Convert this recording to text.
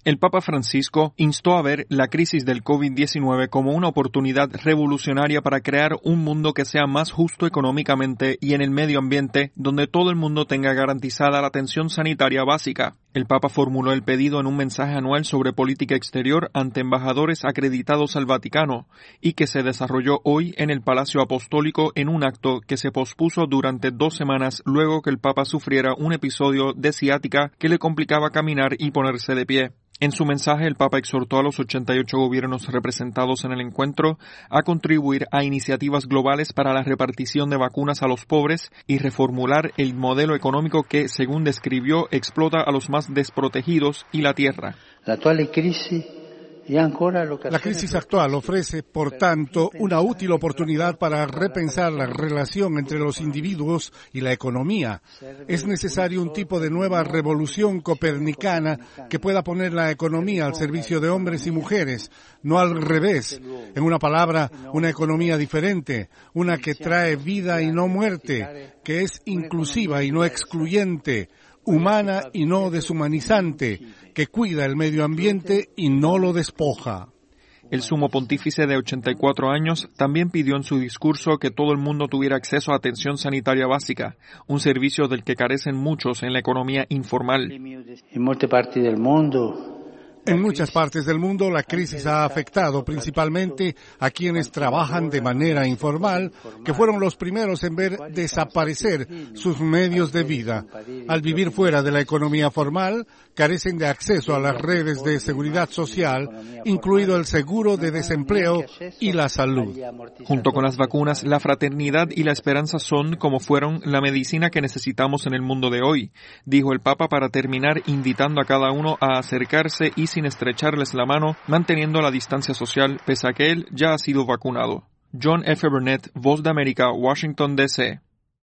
El Papa Francisco instó a ver la crisis del COVID-19 como una oportunidad revolucionaria para crear un mundo que sea más justo económicamente y en el medio ambiente, donde todo el mundo tenga garantizada la atención sanitaria básica. El Papa formuló el pedido en un mensaje anual sobre política exterior ante embajadores acreditados al Vaticano y que se desarrolló hoy en el Palacio Apostólico en un acto que se pospuso durante 2 semanas luego que el Papa sufriera un episodio de ciática que le complicaba caminar y ponerse de pie. En su mensaje, el Papa exhortó a los 88 gobiernos representados en el encuentro a contribuir a iniciativas globales para la repartición de vacunas a los pobres y reformular el modelo económico que, según describió, explota a los más desprotegidos y la tierra. La crisis actual ofrece, por tanto, una útil oportunidad para repensar la relación entre los individuos y la economía. Es necesario un tipo de nueva revolución copernicana que pueda poner la economía al servicio de hombres y mujeres, no al revés. En una palabra, una economía diferente, una que trae vida y no muerte, que es inclusiva y no excluyente, humana y no deshumanizante, que cuida el medio ambiente y no lo despoja. El sumo pontífice de 84 años también pidió en su discurso que todo el mundo tuviera acceso a atención sanitaria básica, un servicio del que carecen muchos en la economía informal. En muchas partes del mundo la crisis ha afectado principalmente a quienes trabajan de manera informal, que fueron los primeros en ver desaparecer sus medios de vida. Al vivir fuera de la economía formal, carecen de acceso a las redes de seguridad social, incluido el seguro de desempleo y la salud. Junto con las vacunas, la fraternidad y la esperanza son, como fueron, la medicina que necesitamos en el mundo de hoy, dijo el Papa para terminar invitando a cada uno a acercarse y sin estrecharles la mano, manteniendo la distancia social, pese a que él ya ha sido vacunado. John F. Burnett, Voz de América, Washington, D.C.